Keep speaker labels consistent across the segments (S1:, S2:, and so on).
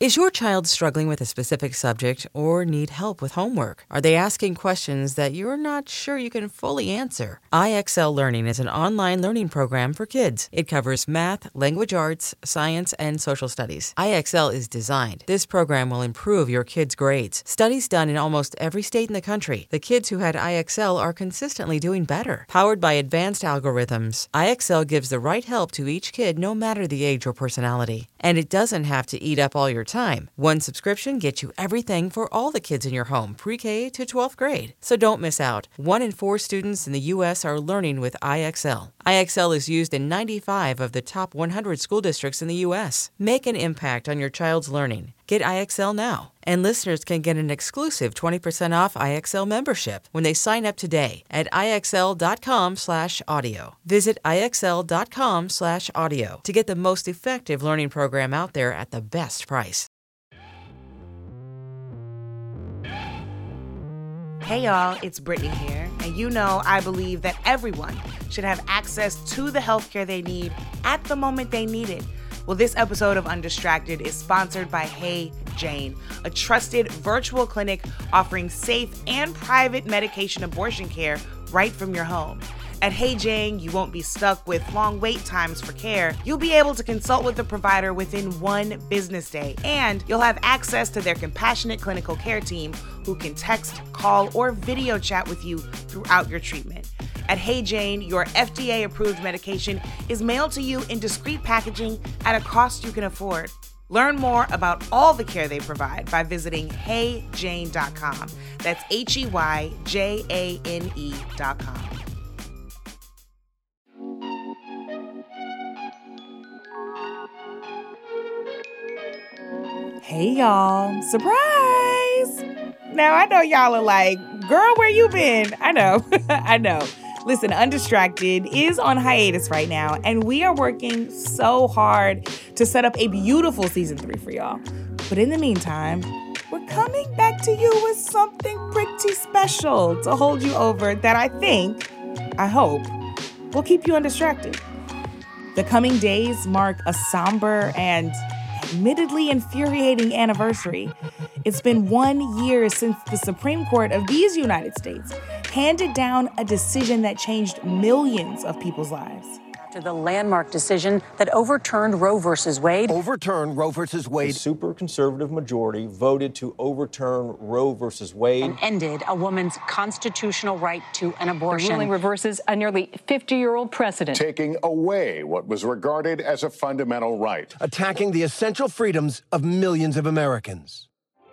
S1: Is your child struggling with a specific subject or need help with homework? Are they asking questions that you're not sure you can fully answer? IXL Learning is an online learning program for kids. It covers math, language arts, science, and social studies. IXL is designed. This program will improve your kids' grades. Studies done in almost every state in the country. The kids who had IXL are consistently doing better. Powered by advanced algorithms, IXL gives the right help to each kid no matter the age or personality. And it doesn't have to eat up all your time. One subscription gets you everything for all the kids in your home, pre-K to 12th grade. So don't miss out. 1 in 4 students in the U.S. are learning with IXL. IXL is used in 95 of the top 100 school districts in the U.S. Make an impact on your child's learning. Get IXL now. And listeners can get an exclusive 20% off IXL membership when they sign up today at IXL.com/audio. Visit IXL.com/audio to get the most effective learning program out there at the best price.
S2: Hey y'all, it's Brittany here, and you know I believe that everyone should have access to the healthcare they need at the moment they need it. Well, this episode of Undistracted is sponsored by Hey Jane, a trusted virtual clinic offering safe and private medication abortion care right from your home. At Hey Jane, you won't be stuck with long wait times for care. You'll be able to consult with the provider within 1 business day, and you'll have access to their compassionate clinical care team who can text, call, or video chat with you throughout your treatment. At Hey Jane, your FDA-approved medication is mailed to you in discreet packaging at a cost you can afford. Learn more about all the care they provide by visiting heyjane.com. That's HEYJANE.com. Hey y'all, surprise! Now I know y'all are like, girl, where you been? I know, I know. Listen, Undistracted is on hiatus right now, and we are working so hard to set up a beautiful season 3 for y'all. But in the meantime, we're coming back to you with something pretty special to hold you over that I hope, will keep you undistracted. The coming days mark a somber and admittedly infuriating anniversary. It's been 1 year since the Supreme Court of these United States handed down a decision that changed millions of people's lives.
S3: After the landmark decision that overturned Roe v. Wade.
S4: Overturned Roe v. Wade.
S5: The super conservative majority voted to overturn Roe v. Wade.
S3: And ended a woman's constitutional right to an abortion.
S6: The ruling reverses a nearly 50-year-old precedent.
S7: Taking away what was regarded as a fundamental right.
S4: Attacking the essential freedoms of millions of Americans.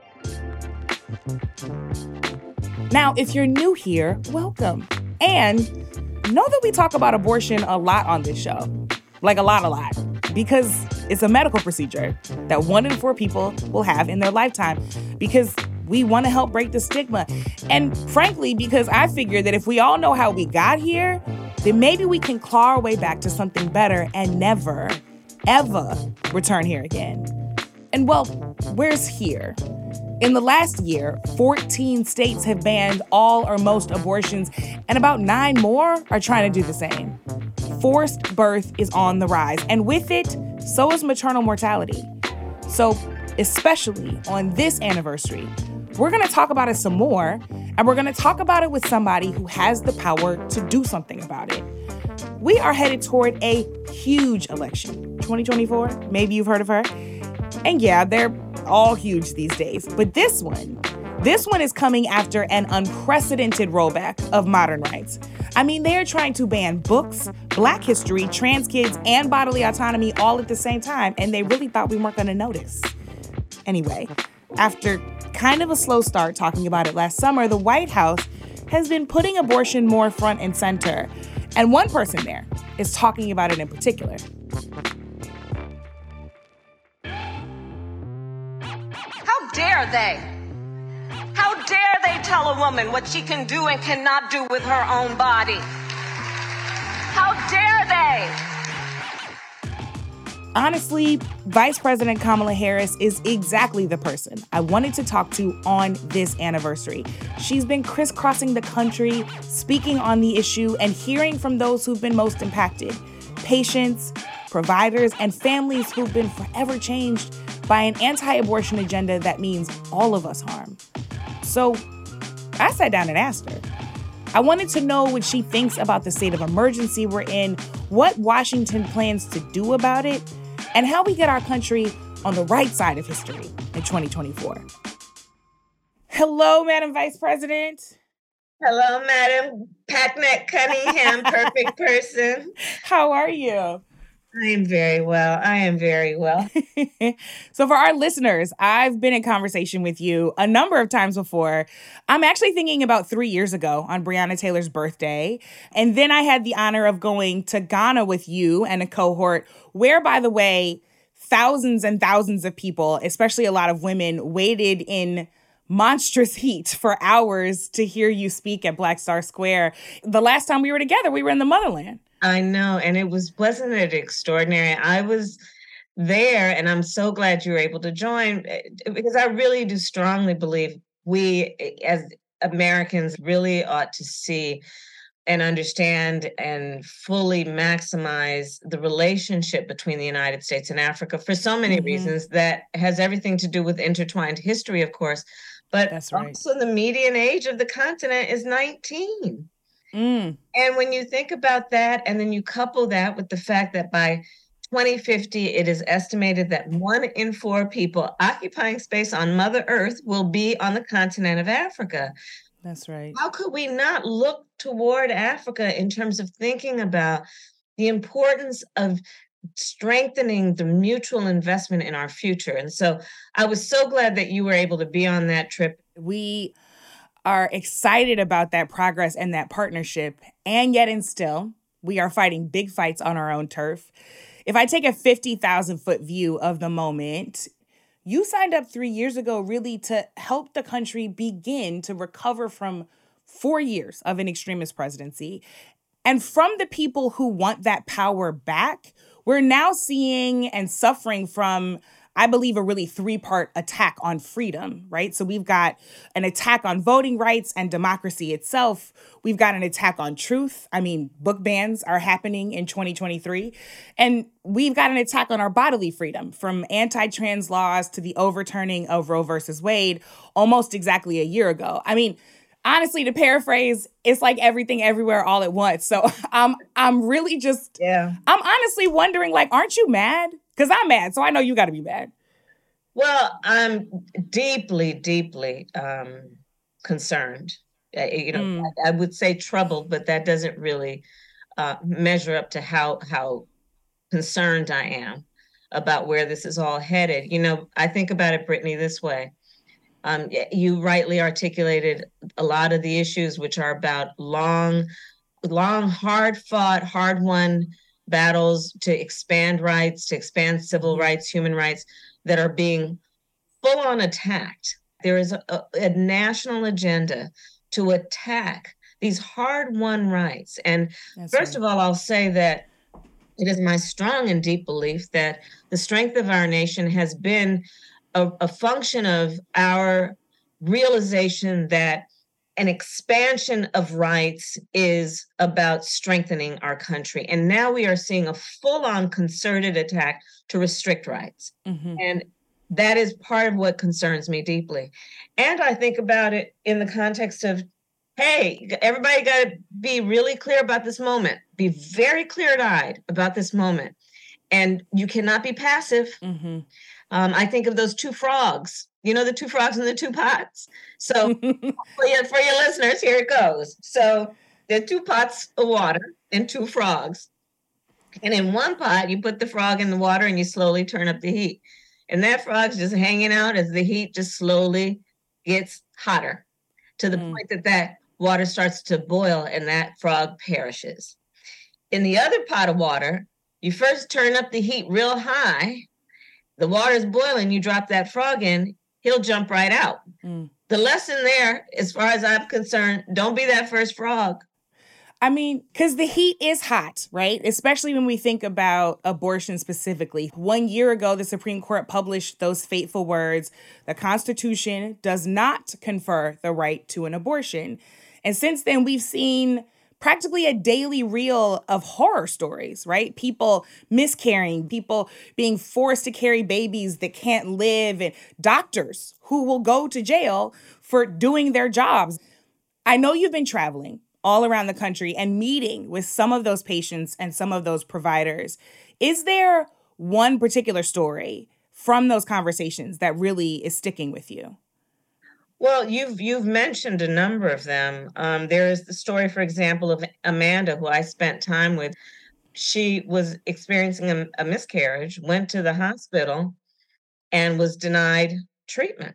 S2: Now, if you're new here, welcome. And know that we talk about abortion a lot on this show. Like a lot. Because it's a medical procedure that 1 in 4 people will have in their lifetime. Because we want to help break the stigma. And frankly, because I figure that if we all know how we got here, then maybe we can claw our way back to something better and never, ever return here again. And well, where's here? In the last year, 14 states have banned all or most abortions, and about 9 more are trying to do the same. Forced birth is on the rise, and with it, so is maternal mortality. So, especially on this anniversary, we're going to talk about it some more, and we're going to talk about it with somebody who has the power to do something about it. We are headed toward a huge election. 2024, maybe you've heard of her. And yeah, they're all huge these days. But this one is coming after an unprecedented rollback of modern rights. I mean, they're trying to ban books, Black history, trans kids, and bodily autonomy all at the same time, and they really thought we weren't going to notice. Anyway, after kind of a slow start talking about it last summer, the White House has been putting abortion more front and center. And one person there is talking about it in particular.
S8: How dare they? How dare they tell a woman what she can do and cannot do with her own body? How dare they?
S2: Honestly, Vice President Kamala Harris is exactly the person I wanted to talk to on this anniversary. She's been crisscrossing the country, speaking on the issue, and hearing from those who've been most impacted. Patients, providers, and families who've been forever changed by an anti-abortion agenda that means all of us harm. So I sat down and asked her. I wanted to know what she thinks about the state of emergency we're in, what Washington plans to do about it, and how we get our country on the right side of history in 2024. Hello, Madam Vice President.
S8: Hello, Madam Packnett Cunningham, perfect person.
S2: How are you?
S8: I am very well.
S2: So for our listeners, I've been in conversation with you a number of times before. I'm actually thinking about 3 years ago on Breonna Taylor's birthday. And then I had the honor of going to Ghana with you and a cohort where, by the way, thousands and thousands of people, especially a lot of women, waited in monstrous heat for hours to hear you speak at Black Star Square. The last time we were together, we were in the motherland.
S8: I know. And wasn't it extraordinary? I was there, and I'm so glad you were able to join, because I really do strongly believe we as Americans really ought to see and understand and fully maximize the relationship between the United States and Africa for so many reasons. That has everything to do with intertwined history, of course. But
S2: That's right.
S8: Also the median age of the continent is 19. And when you think about that, and then you couple that with the fact that by 2050, it is estimated that 1 in 4 people occupying space on Mother Earth will be on the continent of Africa.
S2: That's right.
S8: How could we not look toward Africa in terms of thinking about the importance of strengthening the mutual investment in our future? And so I was so glad that you were able to be on that trip.
S2: We are excited about that progress and that partnership, and yet and still, we are fighting big fights on our own turf. If I take a 50,000-foot view of the moment, you signed up 3 years ago really to help the country begin to recover from 4 years of an extremist presidency. And from the people who want that power back, we're now seeing and suffering from, I believe, a really 3-part attack on freedom, right? So we've got an attack on voting rights and democracy itself. We've got an attack on truth. I mean, book bans are happening in 2023. And we've got an attack on our bodily freedom, from anti-trans laws to the overturning of Roe versus Wade almost exactly a year ago. I mean, honestly, to paraphrase, it's like everything everywhere all at once. So I'm really just, I'm honestly wondering, like, aren't you mad? Because I'm mad, so I know you got to be mad.
S8: Well, I'm deeply, deeply concerned. I would say troubled, but that doesn't really measure up to how concerned I am about where this is all headed. I think about it, Brittany, this way. You rightly articulated a lot of the issues, which are about long, hard-fought, hard-won battles to expand rights, to expand civil rights, human rights, that are being full-on attacked. There is a national agenda to attack these hard-won rights. And first of all, I'll say that it is my strong and deep belief that the strength of our nation has been a function of our realization that an expansion of rights is about strengthening our country. And now we are seeing a full-on concerted attack to restrict rights. And that is part of what concerns me deeply. And I think about it in the context of, hey, everybody got to be really clear about this moment. Be very clear-eyed about this moment. And you cannot be passive. I think of those 2 frogs. You know, the 2 frogs in the 2 pots. So for your listeners, here it goes. So there are 2 pots of water and 2 frogs. And in one pot, you put the frog in the water and you slowly turn up the heat. And that frog's just hanging out as the heat just slowly gets hotter to the point that water starts to boil and that frog perishes. In the other pot of water, you first turn up the heat real high. The water's boiling, you drop that frog in, he'll jump right out. The lesson there, as far as I'm concerned, don't be that first frog.
S2: I mean, because the heat is hot, right? Especially when we think about abortion specifically. 1 year ago, the Supreme Court published those fateful words: the Constitution does not confer the right to an abortion. And since then, we've seen practically a daily reel of horror stories, right? People miscarrying, people being forced to carry babies that can't live, and doctors who will go to jail for doing their jobs. I know you've been traveling all around the country and meeting with some of those patients and some of those providers. Is there one particular story from those conversations that really is sticking with you?
S9: Well, you've mentioned a number of them. There is the story, for example, of Amanda, who I spent time with. She was experiencing a miscarriage, went to the hospital, and was denied treatment.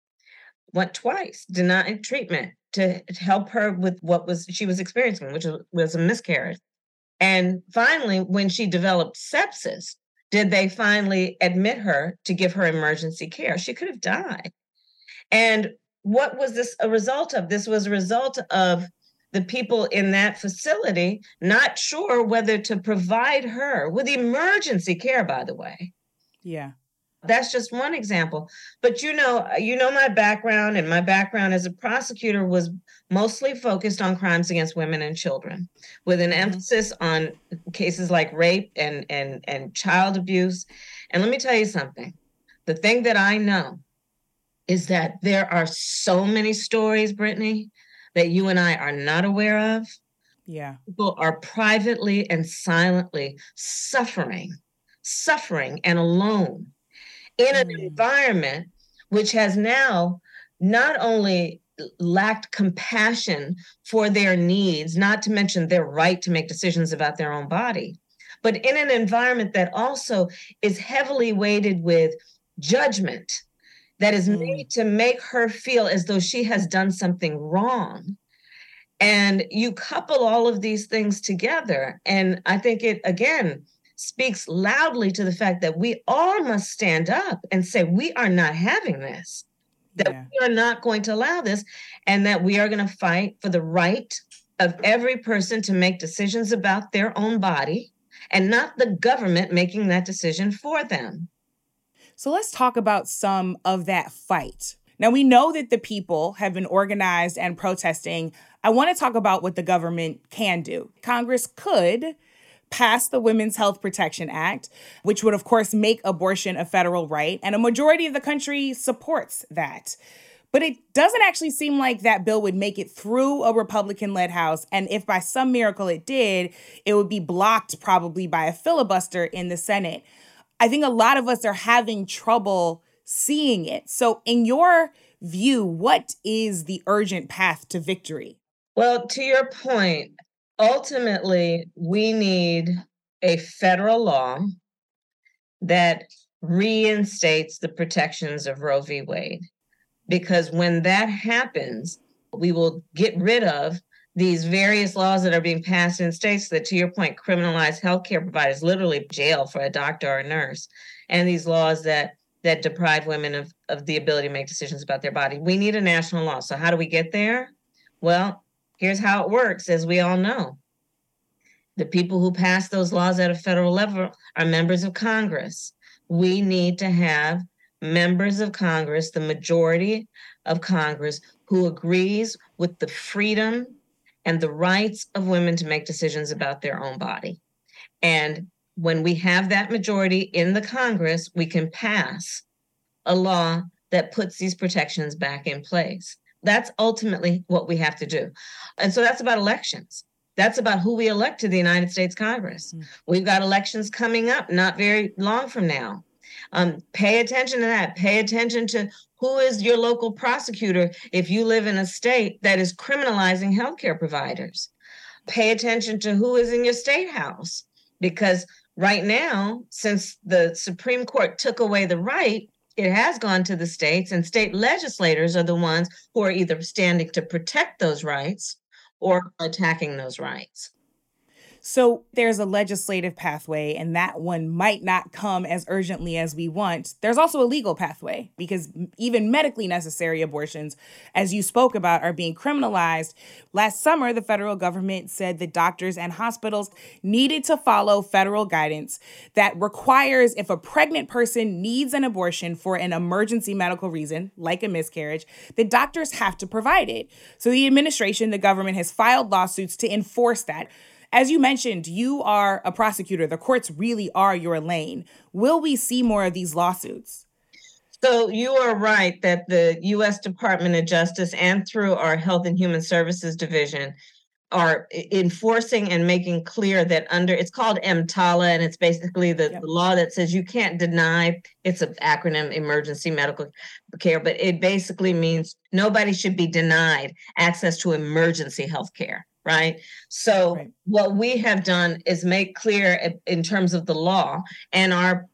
S9: Went twice, denied treatment to help her with she was experiencing, which was a miscarriage. And finally, when she developed sepsis, did they finally admit her to give her emergency care? She could have died. And what was this a result of? This was a result of the people in that facility not sure whether to provide her with emergency care, by the way.
S2: Yeah.
S9: That's just one example. But you know my background, and my background as a prosecutor was mostly focused on crimes against women and children, with an emphasis on cases like rape and child abuse. And let me tell you something. The thing that I know is that there are so many stories, Brittany, that you and I are not aware of.
S2: Yeah.
S9: People are privately and silently suffering and alone in an environment which has now not only lacked compassion for their needs, not to mention their right to make decisions about their own body, but in an environment that also is heavily weighted with judgment that is made to make her feel as though she has done something wrong. And you couple all of these things together, and I think it, again, speaks loudly to the fact that we all must stand up and say, we are not having this, that we are not going to allow this, and that we are going to fight for the right of every person to make decisions about their own body and not the government making that decision for them.
S2: So let's talk about some of that fight. Now, we know that the people have been organized and protesting. I want to talk about what the government can do. Congress could pass the Women's Health Protection Act, which would, of course, make abortion a federal right. And a majority of the country supports that. But it doesn't actually seem like that bill would make it through a Republican-led House. And if by some miracle it did, it would be blocked probably by a filibuster in the Senate. I think a lot of us are having trouble seeing it. So in your view, what is the urgent path to victory?
S9: Well, to your point, ultimately, we need a federal law that reinstates the protections of Roe v. Wade. Because when that happens, we will get rid of these various laws that are being passed in states that, to your point, criminalize healthcare providers, literally jail for a doctor or a nurse, and these laws that deprive women of the ability to make decisions about their body. We need a national law. So how do we get there? Well, here's how it works, as we all know. The people who pass those laws at a federal level are members of Congress. We need to have members of Congress, the majority of Congress, who agrees with the freedom and the rights of women to make decisions about their own body. And when we have that majority in the Congress, we can pass a law that puts these protections back in place. That's ultimately what we have to do. And so that's about elections. That's about who we elect to the United States Congress. We've got elections coming up not very long from now. Pay attention to that. Pay attention to who is your local prosecutor if you live in a state that is criminalizing healthcare providers. Pay attention to who is in your state house, because right now, since the Supreme Court took away the right, it has gone to the states, and state legislators are the ones who are either standing to protect those rights or attacking those rights.
S2: So there's a legislative pathway, and that one might not come as urgently as we want. There's also a legal pathway, because even medically necessary abortions, as you spoke about, are being criminalized. Last summer, the federal government said that doctors and hospitals needed to follow federal guidance that requires, if a pregnant person needs an abortion for an emergency medical reason, like a miscarriage, the doctors have to provide it. So the administration, the government, has filed lawsuits to enforce that. As you mentioned, you are a prosecutor. The courts really are your lane. Will we see more of these lawsuits?
S9: So you are right that the U.S. Department of Justice and through our Health and Human Services Division are enforcing and making clear that it's called EMTALA, and it's basically the law that says you can't deny, it's an acronym, emergency medical care, but it basically means nobody should be denied access to emergency health care. Right. So what we have done is make clear in terms of the law and our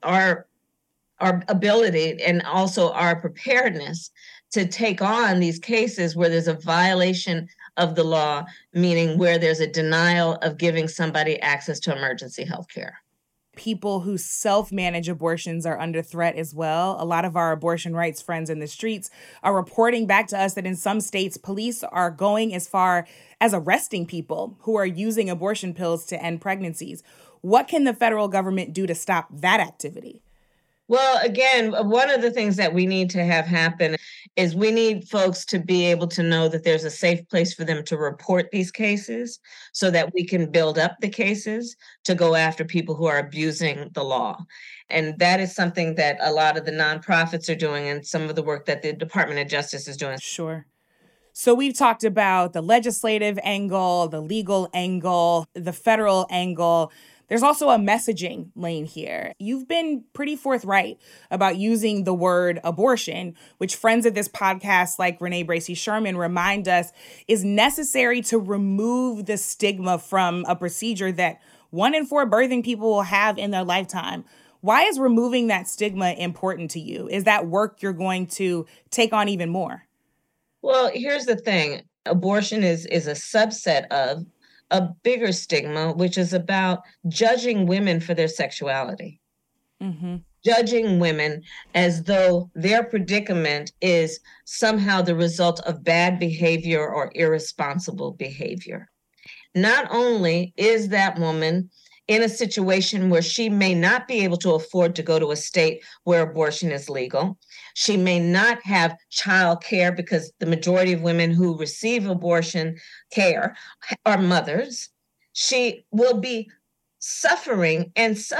S9: ability and also our preparedness to take on these cases where there's a violation of the law, meaning where there's a denial of giving somebody access to emergency health care.
S2: People who self-manage abortions are under threat as well. A lot of our abortion rights friends in the streets are reporting back to us that in some states, police are going as far as arresting people who are using abortion pills to end pregnancies. What can the federal government do to stop that activity?
S9: Well, again, one of the things that we need to have happen is we need folks to be able to know that there's a safe place for them to report these cases so that we can build up the cases to go after people who are abusing the law. And that is something that a lot of the nonprofits are doing and some of the work that the Department of Justice is doing.
S2: Sure. So we've talked about the legislative angle, the legal angle, the federal angle. There's also a messaging lane here. You've been pretty forthright about using the word abortion, which friends of this podcast like Renee Bracey Sherman remind us is necessary to remove the stigma from a procedure that 1 in 4 birthing people will have in their lifetime. Why is removing that stigma important to you? Is that work you're going to take on even more?
S9: Well, here's the thing. Abortion is a subset of a bigger stigma, which is about judging women for their sexuality. Mm-hmm. Judging women as though their predicament is somehow the result of bad behavior or irresponsible behavior. Not only is that woman in a situation where she may not be able to afford to go to a state where abortion is legal, she may not have child care because the majority of women who receive abortion care are mothers. She will be suffering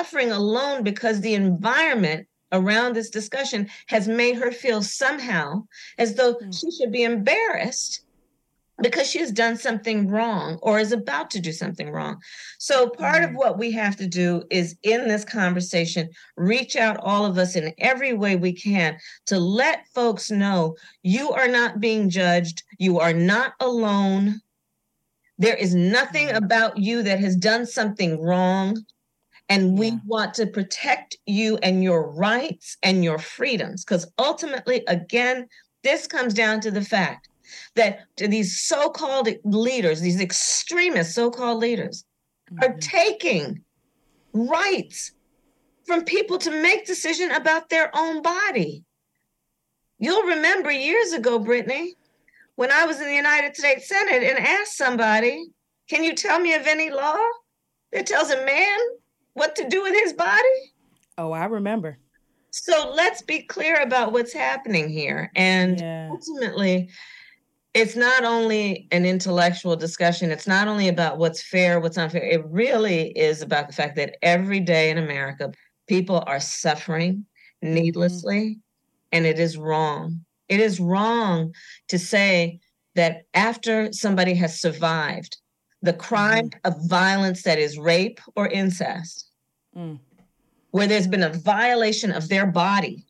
S9: alone because the environment around this discussion has made her feel somehow as though she should be embarrassed because she has done something wrong or is about to do something wrong. So part of what we have to do is in this conversation, reach out all of us in every way we can to let folks know you are not being judged. You are not alone. There is nothing about you that has done something wrong. And we want to protect you and your rights and your freedoms. Because ultimately, again, this comes down to the fact that these so-called leaders, these extremist so-called leaders, are taking rights from people to make decisions about their own body. You'll remember years ago, Brittany, when I was in the United States Senate and asked somebody, can you tell me of any law that tells a man what to do with his body?
S2: Oh, I remember.
S9: So let's be clear about what's happening here. And ultimately, it's not only an intellectual discussion. It's not only about what's fair, what's unfair. It really is about the fact that every day in America, people are suffering needlessly, and it is wrong. It is wrong to say that after somebody has survived the crime of violence that is rape or incest, where there's been a violation of their body,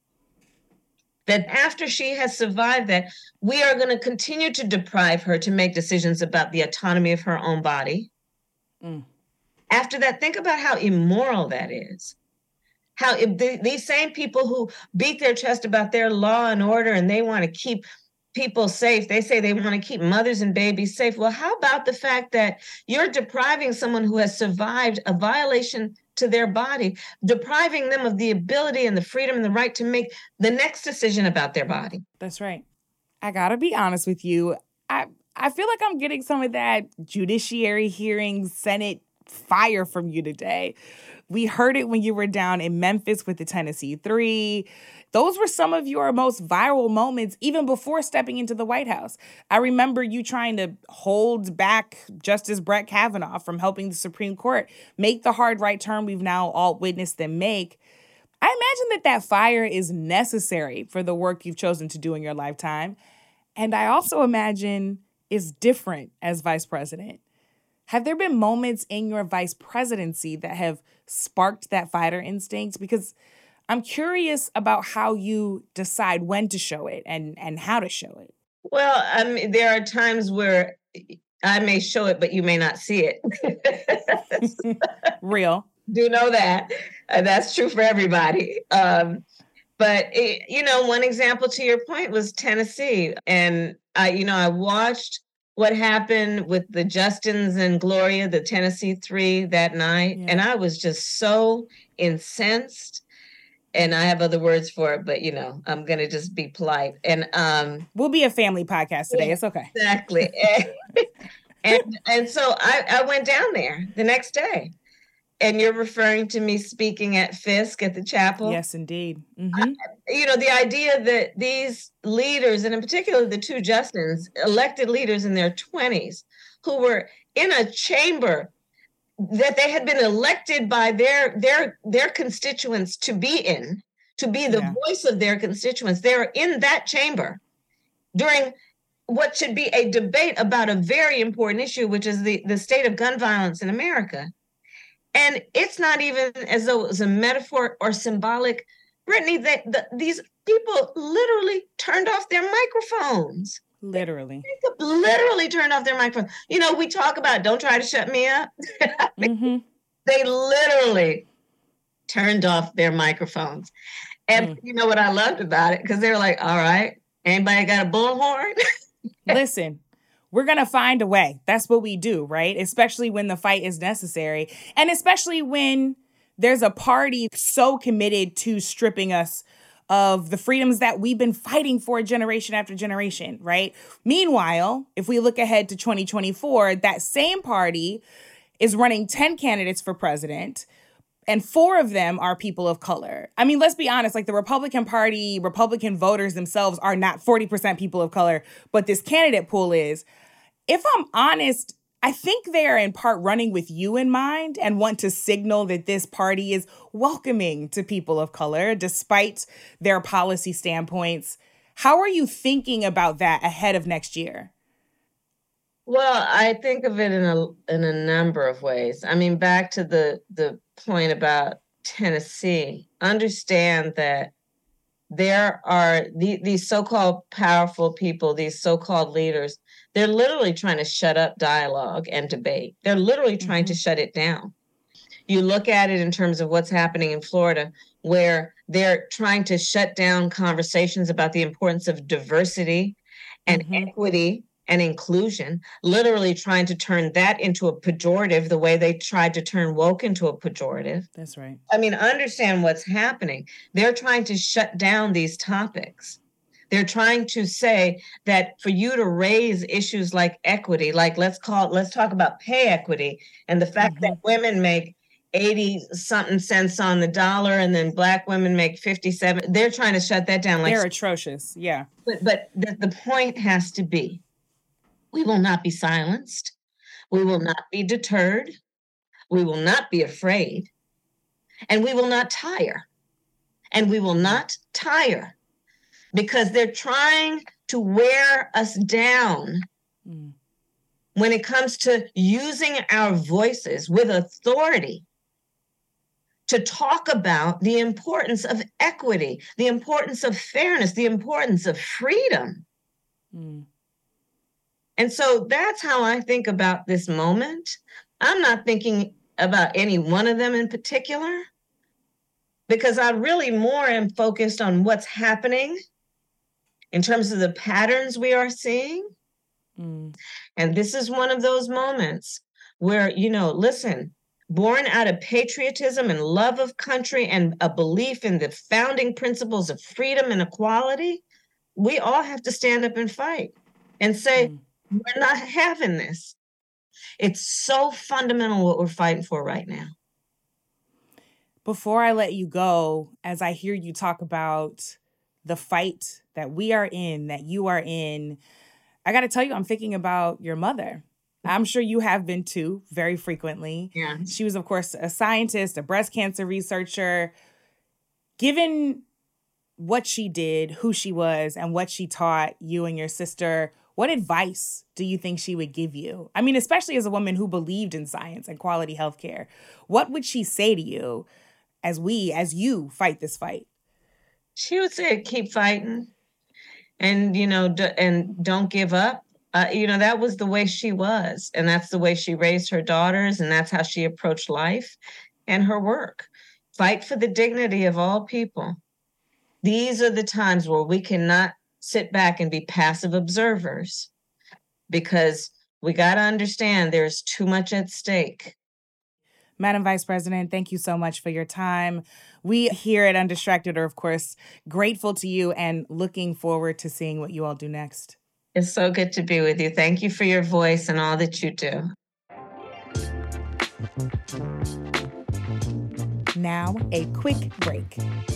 S9: that after she has survived that, we are going to continue to deprive her to make decisions about the autonomy of her own body. After that, think about how immoral that is. How these same people who beat their chest about their law and order and they want to keep people safe. They say they want to keep mothers and babies safe. Well, how about the fact that you're depriving someone who has survived a violation to their body, depriving them of the ability and the freedom and the right to make the next decision about their body?
S2: That's right. I gotta be honest with you. I feel like I'm getting some of that judiciary hearing Senate fire from you today. We heard it when you were down in Memphis with the Tennessee 3. Those were some of your most viral moments, even before stepping into the White House. I remember you trying to hold back Justice Brett Kavanaugh from helping the Supreme Court make the hard right turn we've now all witnessed them make. I imagine that fire is necessary for the work you've chosen to do in your lifetime. And I also imagine it's different as vice president. Have there been moments in your vice presidency that have sparked that fighter instinct? Because I'm curious about how you decide when to show it and how to show it.
S9: Well, there are times where I may show it, but you may not see it.
S2: Real.
S9: Do know that. That's true for everybody. But one example to your point was Tennessee. And I watched what happened with the Justins and Gloria, the Tennessee 3 that night. Yeah. And I was just so incensed. And I have other words for it, but I'm going to just be polite. And
S2: we'll be a family podcast today. It's okay.
S9: Exactly. and so I went down there the next day. And you're referring to me speaking at Fisk at the chapel?
S2: Yes, indeed. Mm-hmm.
S9: The idea that these leaders, and in particular the two Justins, elected leaders in their 20s, who were in a chamber that they had been elected by their constituents to be in, to be the voice of their constituents. They're in that chamber during what should be a debate about a very important issue, which is the state of gun violence in America. And it's not even as though it was a metaphor or symbolic. Brittany, these people literally turned off their microphones.
S2: Literally
S9: turned off their microphone. We talk about don't try to shut me up. They literally turned off their microphones. And you know what I loved about it? Because they were like, all right, anybody got a bullhorn?
S2: Listen, we're going to find a way. That's what we do, right? Especially when the fight is necessary. And especially when there's a party so committed to stripping us of the freedoms that we've been fighting for generation after generation, right? Meanwhile, if we look ahead to 2024, that same party is running 10 candidates for president, and 4 of them are people of color. I mean, let's be honest, like the Republican Party, Republican voters themselves are not 40% people of color, but this candidate pool is. If I'm honest, I think they are in part running with you in mind and want to signal that this party is welcoming to people of color despite their policy standpoints. How are you thinking about that ahead of next year?
S9: Well, I think of it in a number of ways. I mean, back to the point about Tennessee, understand that there are these so-called powerful people, these so-called leaders. They're literally trying to shut up dialogue and debate. They're literally trying to shut it down. You look at it in terms of what's happening in Florida, where they're trying to shut down conversations about the importance of diversity and equity and inclusion, literally trying to turn that into a pejorative the way they tried to turn woke into a pejorative.
S2: That's right.
S9: I mean, understand what's happening. They're trying to shut down these topics. They're trying to say that for you to raise issues like equity, like let's talk about pay equity and the fact that women make 80-something cents on the dollar and then Black women make 57. They're trying to shut that down.
S2: They're atrocious. Yeah.
S9: But the point has to be, we will not be silenced. We will not be deterred. We will not be afraid. And we will not tire. And we will not tire. Because they're trying to wear us down when it comes to using our voices with authority to talk about the importance of equity, the importance of fairness, the importance of freedom. And so that's how I think about this moment. I'm not thinking about any one of them in particular, because I really more am focused on what's happening in terms of the patterns we are seeing. And this is one of those moments where, listen, born out of patriotism and love of country and a belief in the founding principles of freedom and equality, we all have to stand up and fight and say, we're not having this. It's so fundamental what we're fighting for right now.
S2: Before I let you go, as I hear you talk about the fight that we are in, that you are in, I got to tell you, I'm thinking about your mother. I'm sure you have been too, very frequently.
S9: Yeah.
S2: She was, of course, a scientist, a breast cancer researcher. Given what she did, who she was, and what she taught you and your sister, what advice do you think she would give you? I mean, especially as a woman who believed in science and quality healthcare. What would she say to you as you fight this fight?
S9: She would say, keep fighting and, and don't give up. That was the way she was. And that's the way she raised her daughters. And that's how she approached life and her work. Fight for the dignity of all people. These are the times where we cannot sit back and be passive observers, because we got to understand there's too much at stake.
S2: Madam Vice President, thank you so much for your time. We here at Undistracted are, of course, grateful to you and looking forward to seeing what you all do next.
S9: It's so good to be with you. Thank you for your voice and all that you do.
S2: Now, a quick break.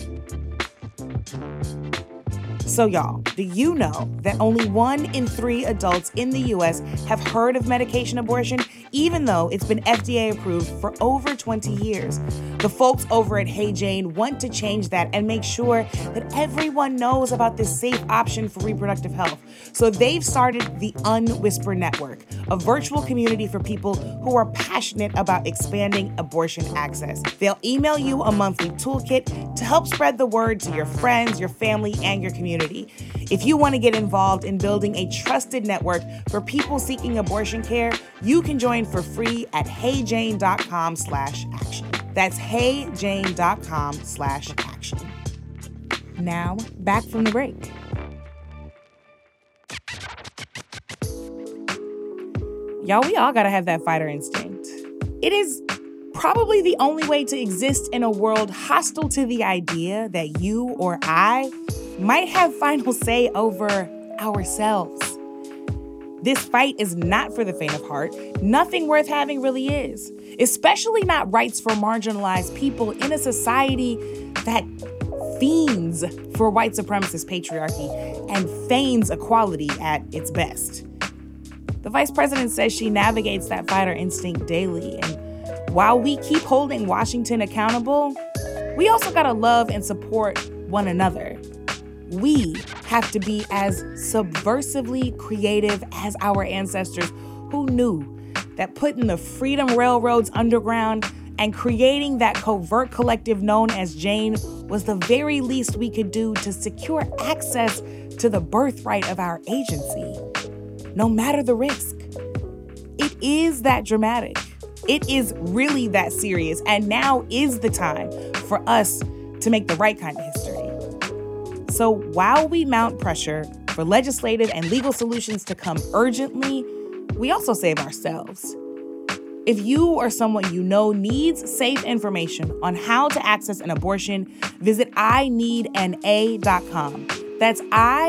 S2: So y'all, do you know that only 1 in 3 adults in the U.S. have heard of medication abortion, even though it's been FDA approved for over 20 years? The folks over at Hey Jane want to change that and make sure that everyone knows about this safe option for reproductive health. So they've started the Unwhisper Network, a virtual community for people who are passionate about expanding abortion access. They'll email you a monthly toolkit to help spread the word to your friends, your family, and your community. If you want to get involved in building a trusted network for people seeking abortion care, you can join for free at heyjane.com/action. That's heyjane.com/action. Now, back from the break. Y'all, we all gotta have that fighter instinct. It is probably the only way to exist in a world hostile to the idea that you or I might have final say over ourselves. This fight is not for the faint of heart. Nothing worth having really is, especially not rights for marginalized people in a society that fiends for white supremacist patriarchy and feigns equality at its best. The Vice President says she navigates that fighter instinct daily, and while we keep holding Washington accountable, we also gotta love and support one another. We have to be as subversively creative as our ancestors who knew that putting the freedom railroads underground and creating that covert collective known as Jane was the very least we could do to secure access to the birthright of our agency, no matter the risk. It is that dramatic. It is really that serious, and now is the time for us to make the right kind of history. So while we mount pressure for legislative and legal solutions to come urgently, we also save ourselves. If you or someone you know needs safe information on how to access an abortion, visit ineedana.com. That's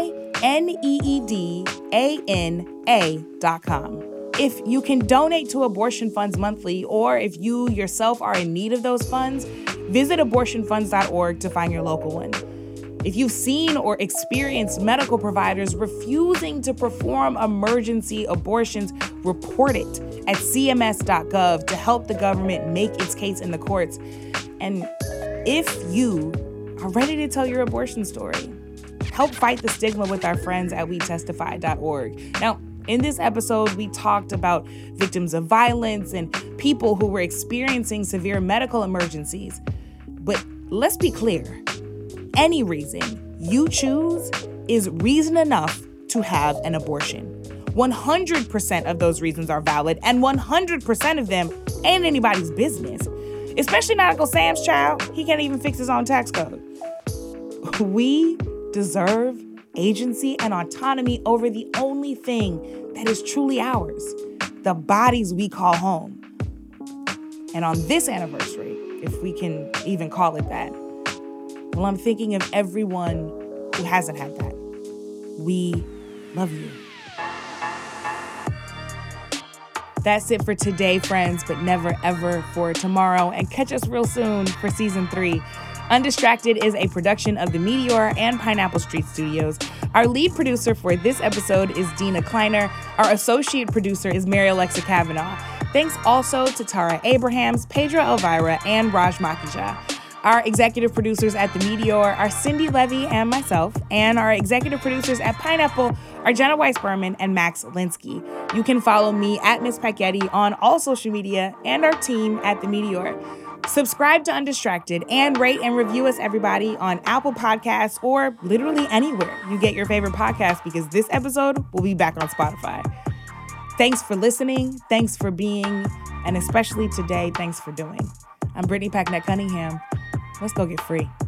S2: ineedana.com. If you can donate to abortion funds monthly, or if you yourself are in need of those funds, visit abortionfunds.org to find your local one. If you've seen or experienced medical providers refusing to perform emergency abortions, report it at cms.gov to help the government make its case in the courts. And if you are ready to tell your abortion story, help fight the stigma with our friends at WeTestify.org. Now, in this episode, we talked about victims of violence and people who were experiencing severe medical emergencies. But let's be clear. Any reason you choose is reason enough to have an abortion. 100% of those reasons are valid, and 100% of them ain't anybody's business. Especially not Uncle Sam's child. He can't even fix his own tax code. We deserve agency and autonomy over the only thing that is truly ours, the bodies we call home. And on this anniversary, if we can even call it that, well, I'm thinking of everyone who hasn't had that. We love you. That's it for today, friends, but never ever for tomorrow. And catch us real soon for season 3. Undistracted is a production of The Meteor and Pineapple Street Studios. Our lead producer for this episode is Dina Kleiner. Our associate producer is Mary Alexa Kavanaugh. Thanks also to Tara Abrahams, Pedro Elvira, and Raj Makija. Our executive producers at The Meteor are Cindy Levy and myself, and our executive producers at Pineapple are Jenna Weiss-Berman and Max Linsky. You can follow me at Miss Paquetti on all social media and our team at The Meteor. Subscribe to Undistracted and rate and review us, everybody, on Apple Podcasts or literally anywhere you get your favorite podcast, because this episode will be back on Spotify. Thanks for listening, thanks for being, and especially today, thanks for doing. I'm Brittany Packnett Cunningham. Let's go get free.